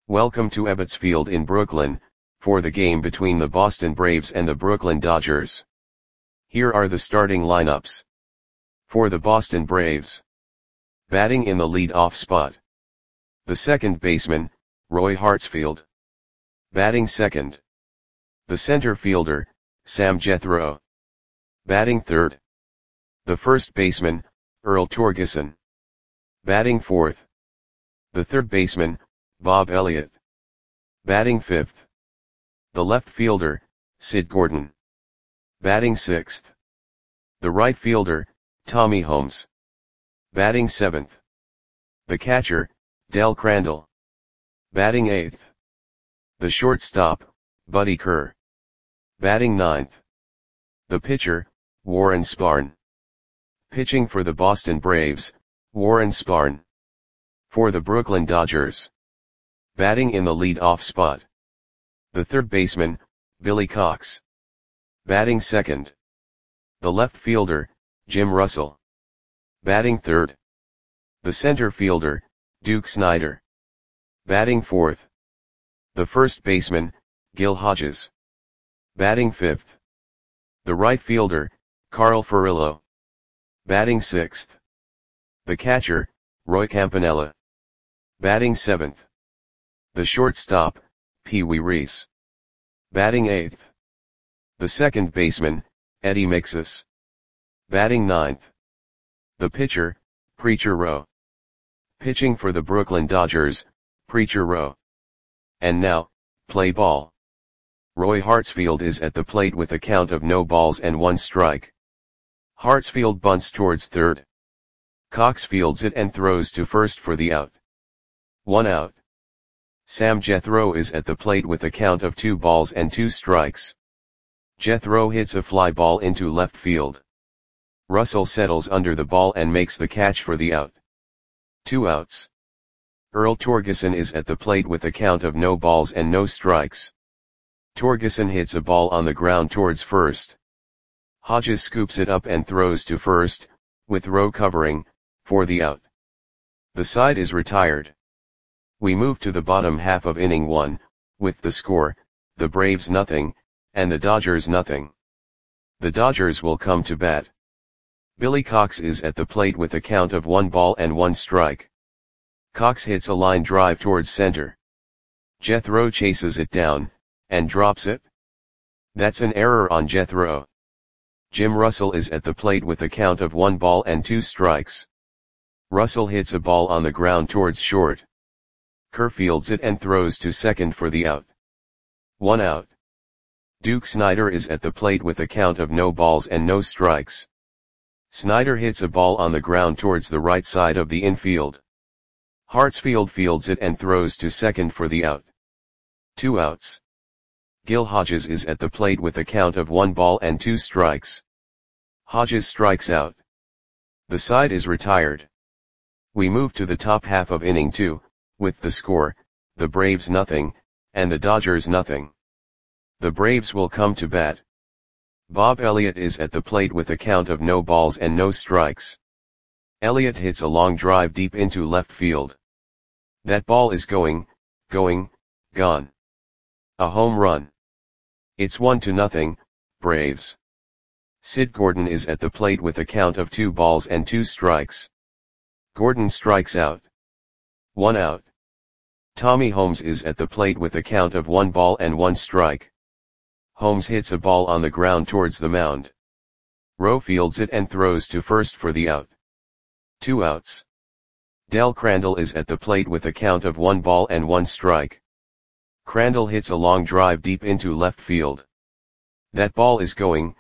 Welcome to Ebbets Field in Brooklyn, for the game between the Boston Braves and the Brooklyn Dodgers. Here are the starting lineups. For the Boston Braves. Batting in the lead-off spot. The second baseman, Roy Hartsfield. Batting second. The center fielder, Sam Jethro. Batting third. The first baseman, Earl Torgeson. Batting fourth. The third baseman, Bob Elliott. Batting fifth. The left fielder, Sid Gordon. Batting sixth. The right fielder, Tommy Holmes. Batting seventh. The catcher, Del Crandall. Batting eighth. The shortstop, Buddy Kerr. Batting ninth. The pitcher, Warren Spahn. Pitching for the Boston Braves, Warren Spahn. For the Brooklyn Dodgers. Batting in the lead-off spot. The third baseman, Billy Cox. Batting second. The left fielder, Jim Russell. Batting third. The center fielder, Duke Snider. Batting fourth. The first baseman, Gil Hodges. Batting fifth. The right fielder, Carl Furillo. Batting sixth. The catcher, Roy Campanella. Batting seventh. The shortstop, Pee Wee Reese. Batting eighth. The second baseman, Eddie Mixus. Batting ninth. The pitcher, Preacher Rowe. Pitching for the Brooklyn Dodgers, Preacher Rowe. And now, play ball. Roy Hartsfield is at the plate with a count of no balls and one strike. Hartsfield bunts towards third. Cox fields it and throws to first for the out. 1 out. Sam Jethro is at the plate with a count of 2 balls and 2 strikes. Jethro hits a fly ball into left field. Russell settles under the ball and makes the catch for the out. 2 outs. Earl Torgeson is at the plate with a count of no balls and no strikes. Torgeson hits a ball on the ground towards first. Hodges scoops it up and throws to first, with Rowe covering, for the out. The side is retired. We move to the bottom half of inning 1, with the score, the Braves nothing, and the Dodgers nothing. The Dodgers will come to bat. Billy Cox is at the plate with a count of 1 ball and 1 strike. Cox hits a line drive towards center. Jethro chases it down, and drops it. That's an error on Jethro. Jim Russell is at the plate with a count of 1 ball and 2 strikes. Russell hits a ball on the ground towards short. Kerr fields it and throws to second for the out. 1 out. Duke Snider is at the plate with a count of no balls and no strikes. Snider hits a ball on the ground towards the right side of the infield. Hartsfield fields it and throws to second for the out. 2 outs. Gil Hodges is at the plate with a count of 1 ball and 2 strikes. Hodges strikes out. The side is retired. We move to the top half of inning 2, with the score, the Braves nothing, and the Dodgers nothing. The Braves will come to bat. Bob Elliott is at the plate with a count of no balls and no strikes. Elliott hits a long drive deep into left field. That ball is gone. A home run. It's 1-0, Braves. Sid Gordon is at the plate with a count of 2 balls and 2 strikes. Gordon strikes out. 1 out. Tommy Holmes is at the plate with a count of 1 ball and 1 strike. Holmes hits a ball on the ground towards the mound. Rowe fields it and throws to first for the out. 2 outs. Del Crandall is at the plate with a count of 1 ball and 1 strike. Crandall hits a long drive deep into left field. That ball is gone.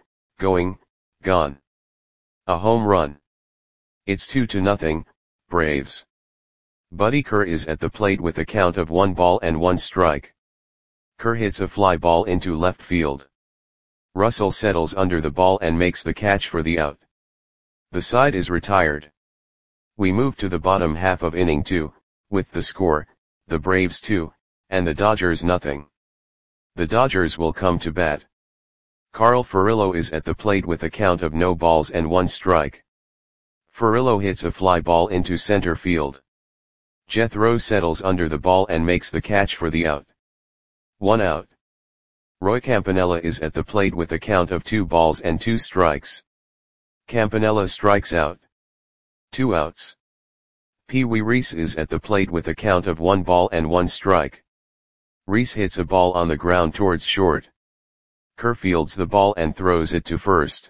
A home run. It's 2-0, Braves. Buddy Kerr is at the plate with a count of 1 ball and 1 strike. Kerr hits a fly ball into left field. Russell settles under the ball and makes the catch for the out. The side is retired. We move to the bottom half of inning 2, with the score, the Braves 2, and the Dodgers nothing. The Dodgers will come to bat. Carl Furillo is at the plate with a count of no balls and 1 strike. Furillo hits a fly ball into center field. Jethro settles under the ball and makes the catch for the out. 1 out. Roy Campanella is at the plate with a count of 2 balls and 2 strikes. Campanella strikes out. 2 outs. Pee Wee Reese is at the plate with a count of 1 ball and 1 strike. Reese hits a ball on the ground towards short. Kerr fields the ball and throws it to first.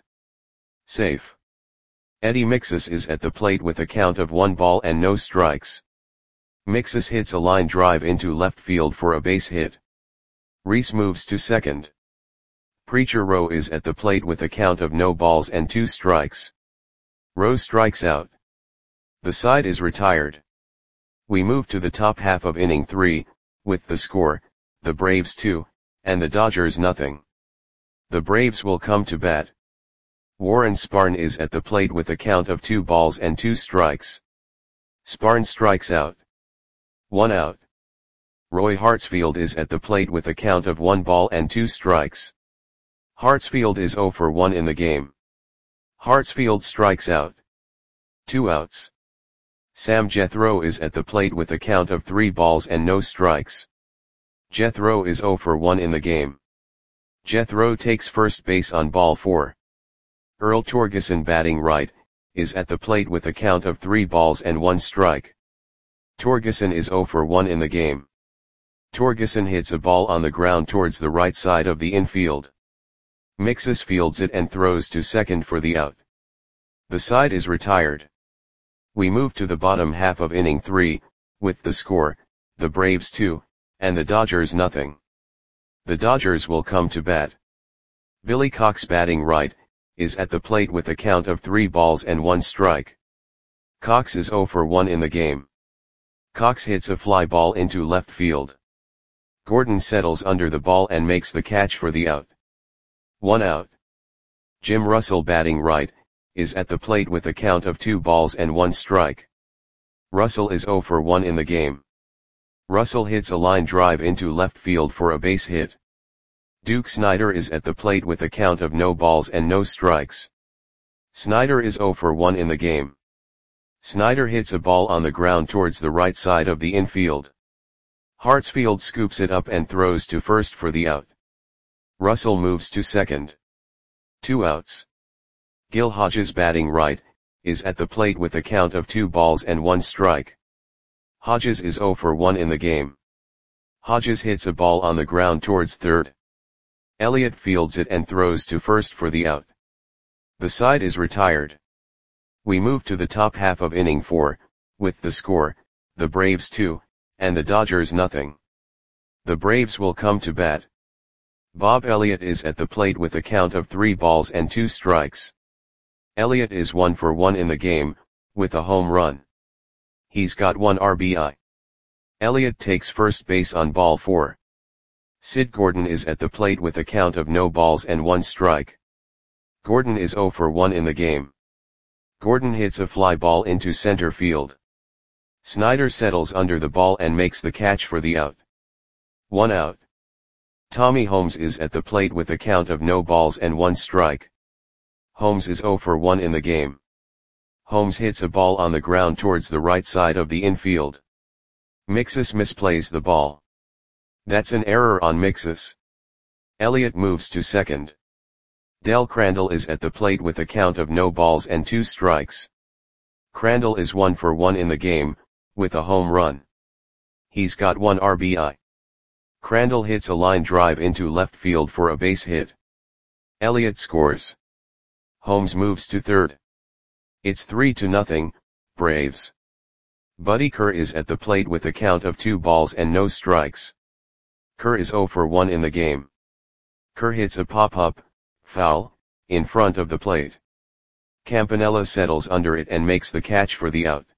Safe. Eddie Mixus is at the plate with a count of 1 ball and no strikes. Mixus hits a line drive into left field for a base hit. Reese moves to second. Preacher Rowe is at the plate with a count of no balls and 2 strikes. Rowe strikes out. The side is retired. We move to the top half of inning 3, with the score, the Braves 2, and the Dodgers nothing. The Braves will come to bat. Warren Sparn is at the plate with a count of 2 balls and 2 strikes. Sparn strikes out. 1 out. Roy Hartsfield is at the plate with a count of 1 ball and 2 strikes. Hartsfield is 0 for 1 in the game. Hartsfield strikes out. 2 outs. Sam Jethro is at the plate with a count of 3 balls and no strikes. Jethro is 0 for 1 in the game. Jethro takes first base on ball 4. Earl Torgeson, batting right, is at the plate with a count of 3 balls and 1 strike. Torgeson is 0 for 1 in the game. Torgeson hits a ball on the ground towards the right side of the infield. Mixus fields it and throws to second for the out. The side is retired. We move to the bottom half of inning 3, with the score, the Braves 2, and the Dodgers nothing. The Dodgers will come to bat. Billy Cox, batting right, is at the plate with a count of 3 balls and 1 strike. Cox is 0 for 1 in the game. Cox hits a fly ball into left field. Gordon settles under the ball and makes the catch for the out. 1 out. Jim Russell, batting right, is at the plate with a count of 2 balls and 1 strike. Russell is 0 for 1 in the game. Russell hits a line drive into left field for a base hit. Duke Snider is at the plate with a count of no balls and no strikes. Snider is 0 for 1 in the game. Snider hits a ball on the ground towards the right side of the infield. Hartsfield scoops it up and throws to first for the out. Russell moves to second. 2 outs. Gil Hodges, batting right, is at the plate with a count of 2 balls and 1 strike. Hodges is 0 for 1 in the game. Hodges hits a ball on the ground towards third. Elliott fields it and throws to first for the out. The side is retired. We move to the top half of inning 4, with the score, the Braves 2, and the Dodgers nothing. The Braves will come to bat. Bob Elliott is at the plate with a count of 3 balls and 2 strikes. Elliott is 1 for 1 in the game, with a home run. He's got 1 RBI. Elliott takes first base on ball 4. Sid Gordon is at the plate with a count of no balls and 1 strike. Gordon is 0 for 1 in the game. Gordon hits a fly ball into center field. Snider settles under the ball and makes the catch for the out. 1 out. Tommy Holmes is at the plate with a count of no balls and 1 strike. Holmes is 0 for 1 in the game. Holmes hits a ball on the ground towards the right side of the infield. Mixus misplays the ball. That's an error on Mixus. Elliott moves to second. Del Crandall is at the plate with a count of no balls and 2 strikes. Crandall is 1 for 1 in the game, with a home run. He's got 1 RBI. Crandall hits a line drive into left field for a base hit. Elliott scores. Holmes moves to third. It's 3-0, Braves. Buddy Kerr is at the plate with a count of 2 balls and no strikes. Kerr is 0 for 1 in the game. Kerr hits a pop-up, foul, in front of the plate. Campanella settles under it and makes the catch for the out.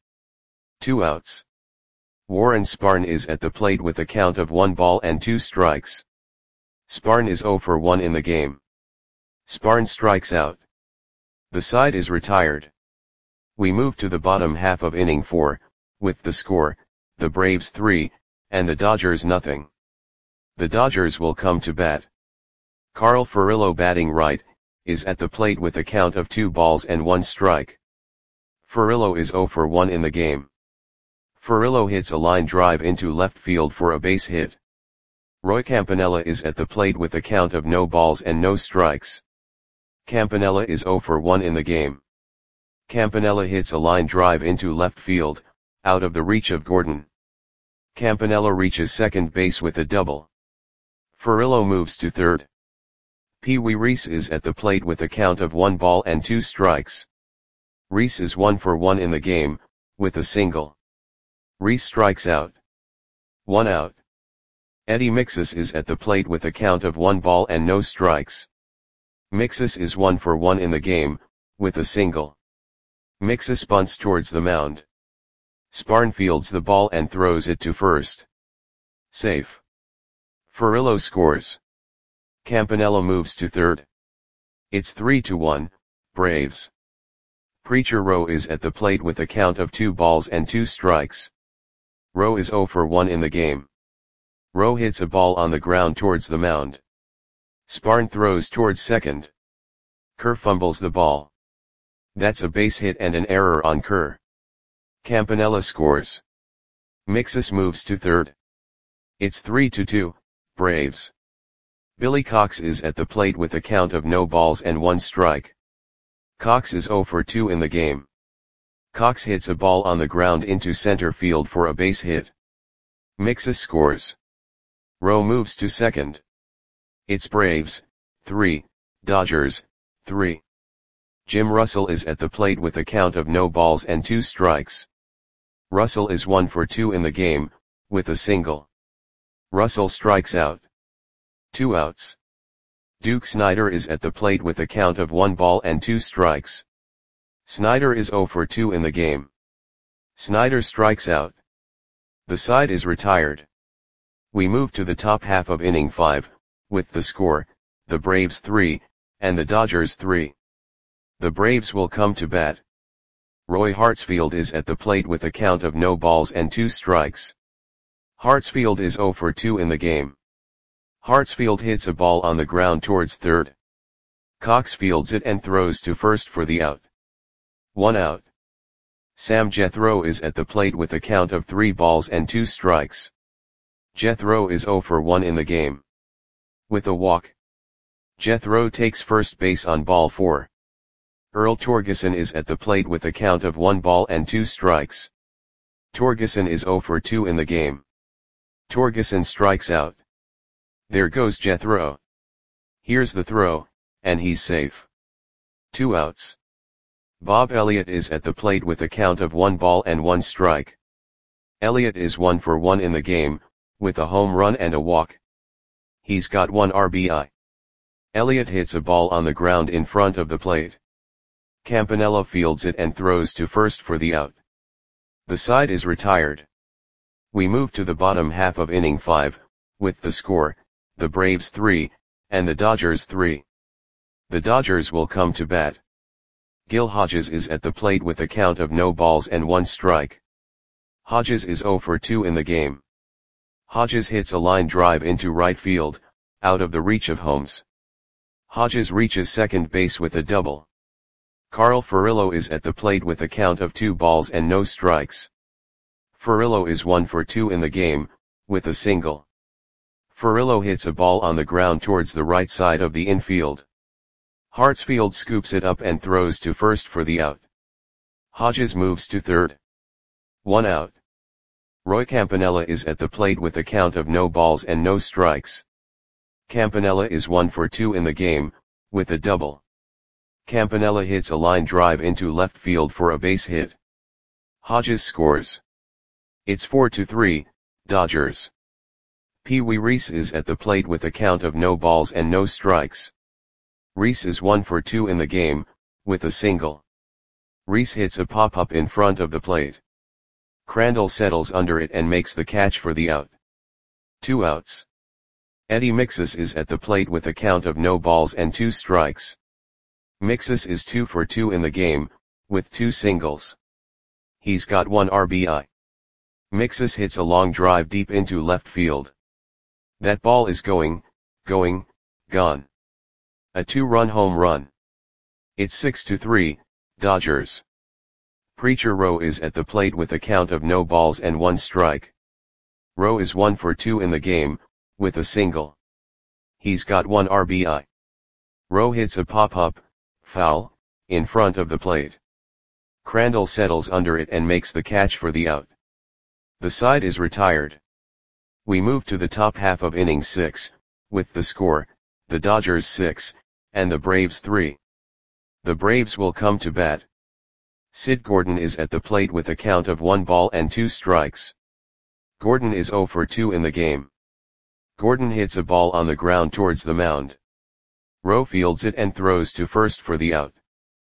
2 outs. Warren Sparn is at the plate with a count of 1 ball and 2 strikes. Sparn is 0 for 1 in the game. Sparn strikes out. The side is retired. We move to the bottom half of inning 4, with the score, the Braves 3, and the Dodgers nothing. The Dodgers will come to bat. Carl Furillo, batting right, is at the plate with a count of 2 balls and 1 strike. Furillo is 0 for 1 in the game. Furillo hits a line drive into left field for a base hit. Roy Campanella is at the plate with a count of no balls and no strikes. Campanella is 0 for 1 in the game. Campanella hits a line drive into left field, out of the reach of Gordon. Campanella reaches second base with a double. Furillo moves to third. Pee Wee Reese is at the plate with a count of 1 ball and 2 strikes. Reese is 1 for 1 in the game, with a single. Reese strikes out. 1 out. Eddie Mixus is at the plate with a count of 1 ball and no strikes. Mixus is 1 for 1 in the game, with a single. Mixus bunts towards the mound. Sparn fields the ball and throws it to first. Safe. Furillo scores. Campanella moves to third. It's 3-1, Braves. Preacher Rowe is at the plate with a count of 2 balls and 2 strikes. Rowe is 0 for 1 in the game. Rowe hits a ball on the ground towards the mound. Sparn throws towards second. Kerr fumbles the ball. That's a base hit and an error on Kerr. Campanella scores. Mixus moves to third. It's 3-2, Braves. Billy Cox is at the plate with a count of no balls and 1 strike. Cox is 0 for 2 in the game. Cox hits a ball on the ground into center field for a base hit. Mixus scores. Rowe moves to second. It's Braves, 3, Dodgers, 3. Jim Russell is at the plate with a count of no balls and 2 strikes. Russell is 1 for 2 in the game, with a single. Russell strikes out. 2 outs. Duke Snider is at the plate with a count of 1 ball and 2 strikes. Snider is 0 for 2 in the game. Snider strikes out. The side is retired. We move to the top half of inning 5, with the score, the Braves 3, and the Dodgers 3. The Braves will come to bat. Roy Hartsfield is at the plate with a count of no balls and 2 strikes. Hartsfield is 0 for 2 in the game. Hartsfield hits a ball on the ground towards third. Cox fields it and throws to first for the out. 1 out. Sam Jethro is at the plate with a count of 3 balls and 2 strikes. Jethro is 0 for 1 in the game. With a walk. Jethro takes first base on ball 4. Earl Torgeson is at the plate with a count of 1 ball and 2 strikes. Torgeson is 0 for 2 in the game. Torgeson strikes out. There goes Jethro. Here's the throw, and he's safe. 2 outs. Bob Elliott is at the plate with a count of 1 ball and 1 strike. Elliott is 1 for 1 in the game, with a home run and a walk. He's got 1 RBI. Elliott hits a ball on the ground in front of the plate. Campanella fields it and throws to first for the out. The side is retired. We move to the bottom half of inning 5, with the score, the Braves 3, and the Dodgers 3. The Dodgers will come to bat. Gil Hodges is at the plate with a count of no balls and 1 strike. Hodges is 0 for 2 in the game. Hodges hits a line drive into right field, out of the reach of Holmes. Hodges reaches second base with a double. Carl Furillo is at the plate with a count of 2 balls and no strikes. Furillo is 1 for 2 in the game, with a single. Furillo hits a ball on the ground towards the right side of the infield. Hartsfield scoops it up and throws to first for the out. Hodges moves to third. 1 out. Roy Campanella is at the plate with a count of no balls and no strikes. Campanella is 1 for 2 in the game, with a double. Campanella hits a line drive into left field for a base hit. Hodges scores. It's 4-3, Dodgers. Pee Wee Reese is at the plate with a count of no balls and no strikes. Reese is 1 for 2 in the game, with a single. Reese hits a pop-up in front of the plate. Crandall settles under it and makes the catch for the out. 2 outs. Eddie Mixus is at the plate with a count of no balls and 2 strikes. Mixus is 2 for 2 in the game, with 2 singles. He's got 1 RBI. Mixus hits a long drive deep into left field. That ball is going, gone. A 2-run home run. It's 6-3, Dodgers. Preacher Rowe is at the plate with a count of no balls and 1 strike. Rowe is 1 for 2 in the game, with a single. He's got 1 RBI. Rowe hits a pop-up, foul, in front of the plate. Crandall settles under it and makes the catch for the out. The side is retired. We move to the top half of inning 6, with the score, the Dodgers 6, and the Braves 3. The Braves will come to bat. Sid Gordon is at the plate with a count of 1 ball and 2 strikes. Gordon is 0 for 2 in the game. Gordon hits a ball on the ground towards the mound. Rowe fields it and throws to first for the out.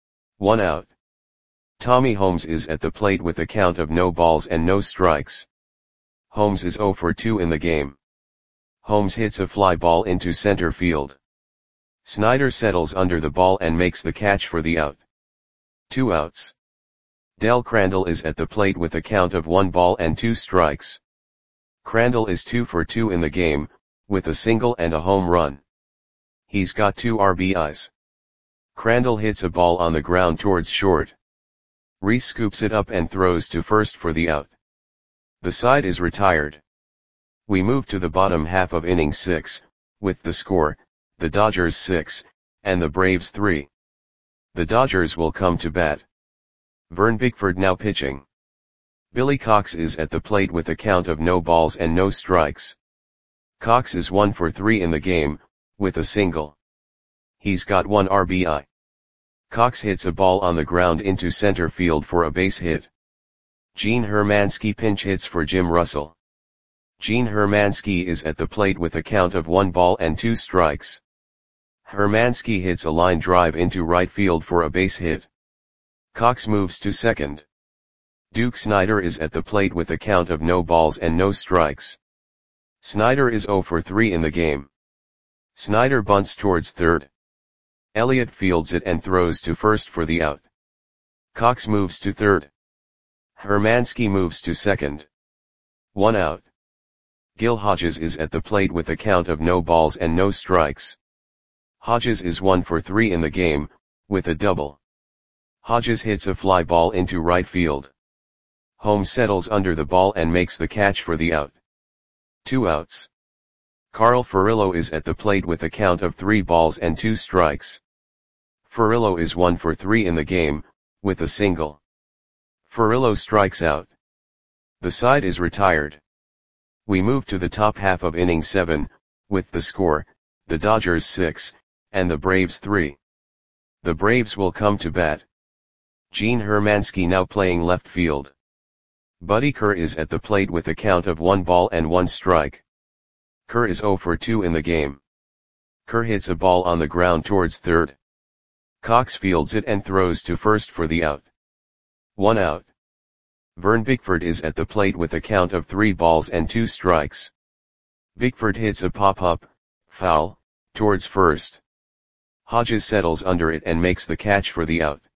1 out. Tommy Holmes is at the plate with a count of no balls and no strikes. Holmes is 0 for 2 in the game. Holmes hits a fly ball into center field. Snyder settles under the ball and makes the catch for the out. 2 outs. Del Crandall is at the plate with a count of 1 ball and 2 strikes. Crandall is 2 for 2 in the game, with a single and a home run. He's got 2 RBIs. Crandall hits a ball on the ground towards short. Reese scoops it up and throws to first for the out. The side is retired. We move to the bottom half of inning 6, with the score, the Dodgers 6, and the Braves 3. The Dodgers will come to bat. Vern Bickford now pitching. Billy Cox is at the plate with a count of no balls and no strikes. Cox is 1 for 3 in the game, with a single. He's got 1 RBI. Cox hits a ball on the ground into center field for a base hit. Gene Hermansky pinch hits for Jim Russell. Gene Hermansky is at the plate with a count of 1 ball and 2 strikes. Hermansky hits a line drive into right field for a base hit. Cox moves to second. Duke Snider is at the plate with a count of no balls and no strikes. Snider is 0 for 3 in the game. Snider bunts towards third. Elliott fields it and throws to first for the out. Cox moves to third. Hermansky moves to second. 1 out. Gil Hodges is at the plate with a count of no balls and no strikes. Hodges is 1 for 3 in the game, with a double. Hodges hits a fly ball into right field. Holmes settles under the ball and makes the catch for the out. 2 outs. Carl Furillo is at the plate with a count of 3 balls and 2 strikes. Furillo is 1 for 3 in the game, with a single. Furillo strikes out. The side is retired. We move to the top half of inning 7, with the score, the Dodgers 6, and the Braves 3. The Braves will come to bat. Gene Hermansky now playing left field. Buddy Kerr is at the plate with a count of 1 ball and 1 strike. Kerr is 0 for 2 in the game. Kerr hits a ball on the ground towards third. Cox fields it and throws to first for the out. 1 out. Vern Bickford is at the plate with a count of 3 balls and 2 strikes. Bickford hits a pop-up, foul, towards first. Hodges settles under it and makes the catch for the out.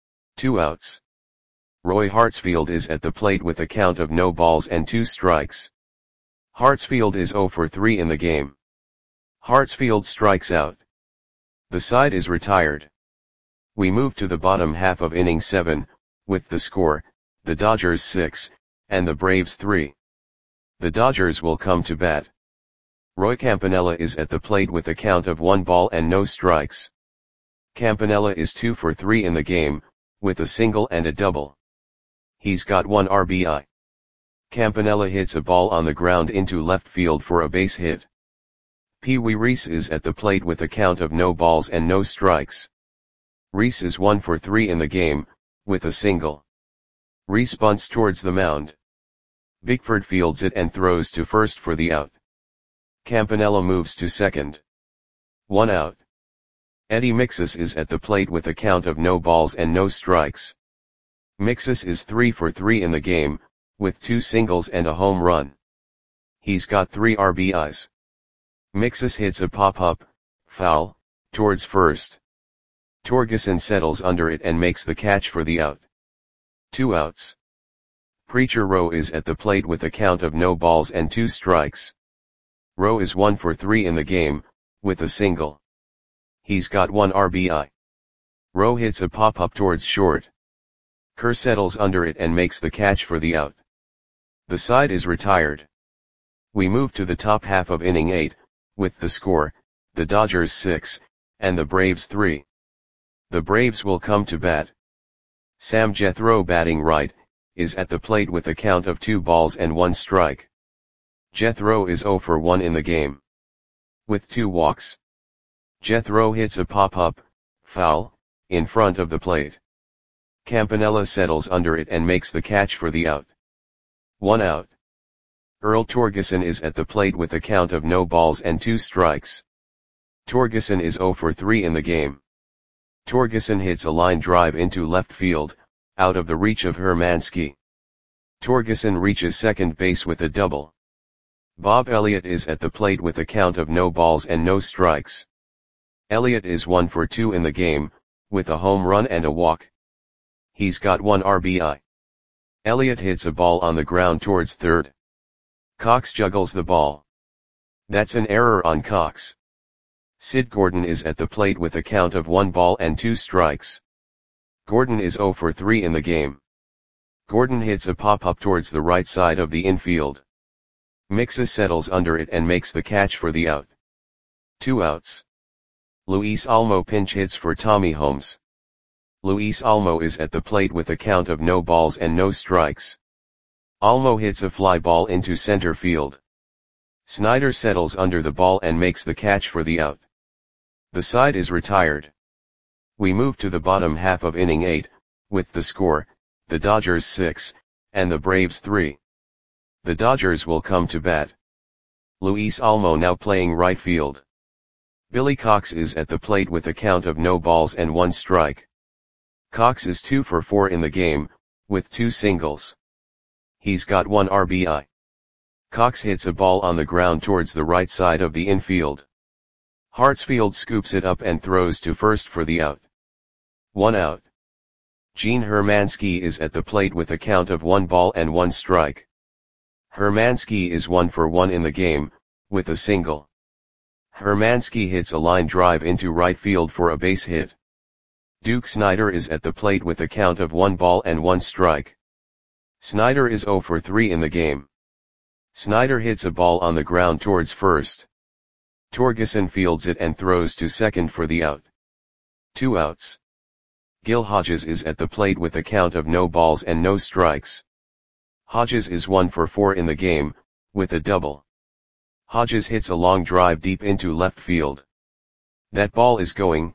2 outs. Roy Hartsfield is at the plate with a count of no balls and 2 strikes. Hartsfield is 0 for 3 in the game. Hartsfield strikes out. The side is retired. We move to the bottom half of inning 7, with the score, the Dodgers 6, and the Braves 3. The Dodgers will come to bat. Roy Campanella is at the plate with a count of 1 ball and no strikes. Campanella is 2 for 3 in the game, with a single and a double. He's got 1 RBI. Campanella hits a ball on the ground into left field for a base hit. Pee Wee Reese is at the plate with a count of no balls and no strikes. Reese is 1 for 3 in the game, with a single. Reese bunts towards the mound. Bickford fields it and throws to first for the out. Campanella moves to second. 1 out. Eddie Mixus is at the plate with a count of no balls and no strikes. Mixus is 3 for 3 in the game, with 2 singles and a home run. He's got 3 RBIs. Mixus hits a pop-up, foul, towards first. Torgeson settles under it and makes the catch for the out. 2 outs. Preacher Rowe is at the plate with a count of no balls and 2 strikes. Rowe is 1 for 3 in the game, with a single. He's got 1 RBI. Rowe hits a pop-up towards short. Kerr settles under it and makes the catch for the out. The side is retired. We move to the top half of inning 8, with the score, the Dodgers 6, and the Braves 3. The Braves will come to bat. Sam Jethro, batting right, is at the plate with a count of 2 balls and 1 strike. Jethro is 0 for 1 in the game. With 2 walks. Jethro hits a pop-up, foul, in front of the plate. Campanella settles under it and makes the catch for the out. 1 out. Earl Torgeson is at the plate with a count of no balls and 2 strikes. Torgeson is 0 for 3 in the game. Torgeson hits a line drive into left field, out of the reach of Hermansky. Torgeson reaches second base with a double. Bob Elliott is at the plate with a count of no balls and no strikes. Elliott is 1 for 2 in the game, with a home run and a walk. He's got 1 RBI. Elliott hits a ball on the ground towards third. Cox juggles the ball. That's an error on Cox. Sid Gordon is at the plate with a count of 1 ball and 2 strikes. Gordon is 0 for 3 in the game. Gordon hits a pop-up towards the right side of the infield. Mixa settles under it and makes the catch for the out. 2 outs. Luis Almo pinch hits for Tommy Holmes. Luis Almo is at the plate with a count of no balls and no strikes. Almo hits a fly ball into center field. Snyder settles under the ball and makes the catch for the out. The side is retired. We move to the bottom half of inning 8, with the score, the Dodgers 6, and the Braves 3. The Dodgers will come to bat. Luis Almo now playing right field. Billy Cox is at the plate with a count of no balls and 1 strike. Cox is 2 for 4 in the game, with 2 singles. He's got 1 RBI. Cox hits a ball on the ground towards the right side of the infield. Hartsfield scoops it up and throws to first for the out. 1 out. Gene Hermansky is at the plate with a count of 1 ball and 1 strike. Hermansky is 1 for 1 in the game, with a single. Hermansky hits a line drive into right field for a base hit. Duke Snider is at the plate with a count of 1 ball and 1 strike. Snider is 0 for 3 in the game. Snider hits a ball on the ground towards first. Torgeson fields it and throws to second for the out. 2 outs. Gil Hodges is at the plate with a count of no balls and no strikes. Hodges is 1 for 4 in the game, with a double. Hodges hits a long drive deep into left field. That ball is gone.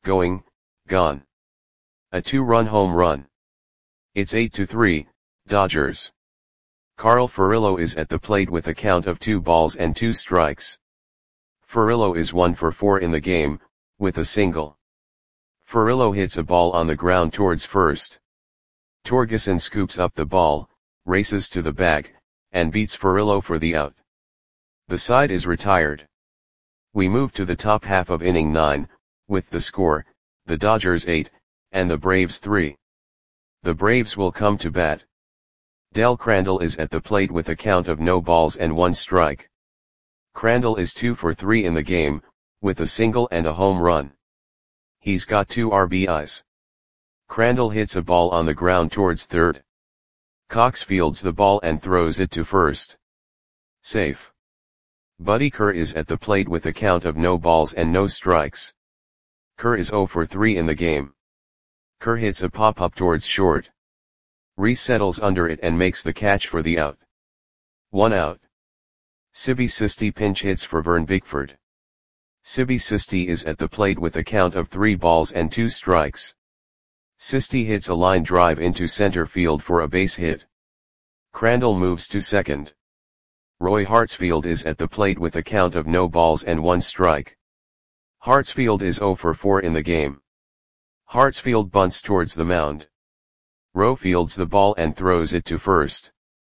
A 2-run home run. It's 8-3, Dodgers. Carl Furillo is at the plate with a count of 2 balls and 2 strikes. Furillo is 1 for 4 in the game, with a single. Furillo hits a ball on the ground towards first. Torgeson scoops up the ball, races to the bag, and beats Furillo for the out. The side is retired. We move to the top half of inning 9, with the score, the Dodgers 8, and the Braves 3. The Braves will come to bat. Del Crandall is at the plate with a count of no balls and 1 strike. Crandall is 2 for 3 in the game, with a single and a home run. He's got 2 RBIs. Crandall hits a ball on the ground towards third. Cox fields the ball and throws it to first. Safe. Buddy Kerr is at the plate with a count of no balls and no strikes. Kerr is 0 for 3 in the game. Kerr hits a pop-up towards short. Reese settles under it and makes the catch for the out. 1 out. Sibby Sisti pinch hits for Vern Bickford. Sibby Sisti is at the plate with a count of 3 balls and 2 strikes. Sisti hits a line drive into center field for a base hit. Crandall moves to second. Roy Hartsfield is at the plate with a count of no balls and 1 strike. Hartsfield is 0 for 4 in the game. Hartsfield bunts towards the mound. Rowe fields the ball and throws it to first.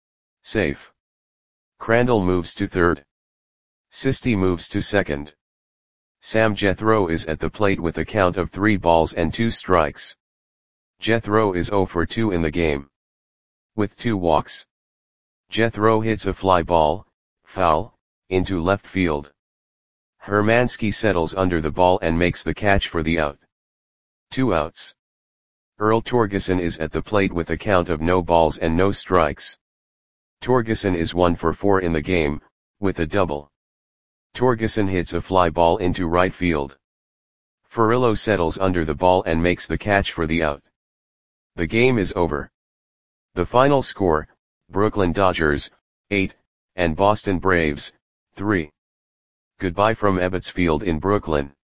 Safe. Crandall moves to third. Sisti moves to second. Sam Jethro is at the plate with a count of 3 balls and 2 strikes. Jethro is 0 for 2 in the game. With 2 walks. Jethro hits a fly ball, foul, into left field. Hermansky settles under the ball and makes the catch for the out. 2 outs. Earl Torgeson is at the plate with a count of no balls and no strikes. Torgeson is 1 for 4 in the game, with a double. Torgeson hits a fly ball into right field. Furillo settles under the ball and makes the catch for the out. The game is over. The final score, Brooklyn Dodgers, 8, and Boston Braves, 3. Goodbye from Ebbets Field in Brooklyn.